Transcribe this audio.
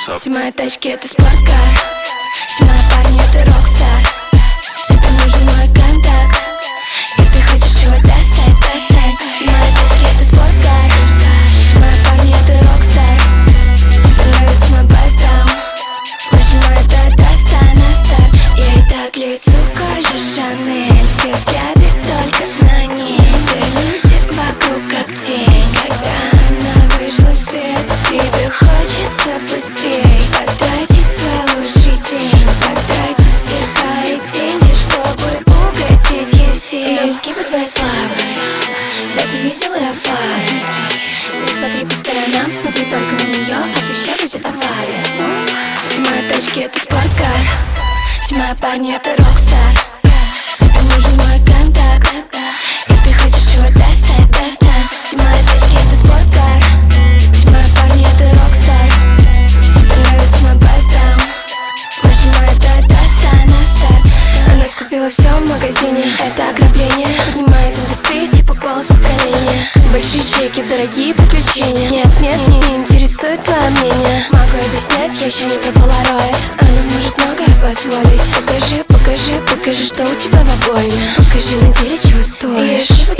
Все мои тачки это спорткар, все мои парни это рокстар. Тебе нужен мой контакт, и ты хочешь его достать. Все мои тачки это спорткар, все мои парни это рокстар. Тебе нравится мой бас-даун, больше мой это достань на старт. Я и так лицу кожа Шанель, все взгляды только на ней. Все люди вокруг как тень, когда она вышла в свет. Тебе хочется быстрее потратить свой лучший день, потратить все свои деньги, чтобы угодить ей всем. Я изгибы твоей слабость, да ты видела я фары. Не смотри по сторонам, смотри только на нее, а то ща будет авария. Все мои тачки это спорткар, все мои парни это рокстар. Тебе нужен мой контакт, и ты хочешь его достать. Все мои тачки это спорткар, все мои парни это рокстар. Тебе нравится мой бас-даун, больше мой это достань на старт. Она скупила все в магазине, это ограбление. Поднимает индустрию типа голос поколения. Большие чеки, дорогие приключения. Нет, не интересует твое мнение. Могу это снять, я еще не про полароид. Она может многое позволить. Покажи, что у тебя в обойме. Покажи на деле, чего стоишь.